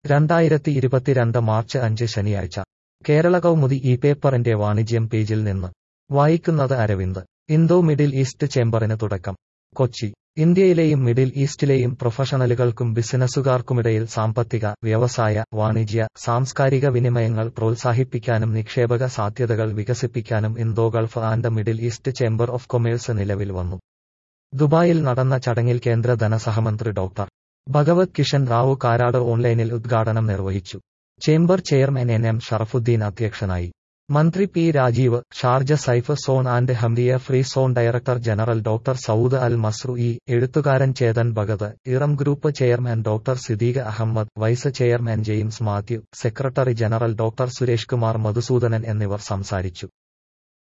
2022 March 5 ശനിയാഴ്ച കേരള കൗമുദി ഈ പേപ്പറിന്റെ വാണിജ്യം പേജിൽ നിന്ന് വായിക്കുന്നത് അരവിന്ദ്. ഇന്തോ മിഡിൽ ഈസ്റ്റ് ചേംബറിന് തുടക്കം. കൊച്ചി. ഇന്ത്യയിലെയും മിഡിൽ ഈസ്റ്റിലെയും പ്രൊഫഷണലുകൾക്കും ബിസിനസ്സുകാർക്കുമിടയിൽ സാമ്പത്തിക, വ്യവസായ, വാണിജ്യ, സാംസ്കാരിക വിനിമയങ്ങൾ പ്രോത്സാഹിപ്പിക്കാനും നിക്ഷേപക സാധ്യതകൾ വികസിപ്പിക്കാനും Indo Gulf and middle east chamber of commerce നിലവിൽ വന്നു. ദുബായിൽ നടന്ന ചടങ്ങിൽ കേന്ദ്ര ധനസഹമന്ത്രി ഡോക്ടർ ഭഗവത് കിഷൻ റാവു കാരാട് ഓൺലൈനിൽ ഉദ്ഘാടനം നിർവഹിച്ചു. Chamber chairman N. M. Sharafuddin അധ്യക്ഷനായി. മന്ത്രി P. Rajeev, Sharjah Saif zone and Hamriyah free zone director general doctor Saud Al Mazrui, എഴുത്തുകാരൻ Chetan Bhagat, Iram group chairman doctor Siddique Ahmed, vice chairman James Mathew, secretary general doctor Suresh Kumar Madhusoodanan എന്നിവർ സംസാരിച്ചു.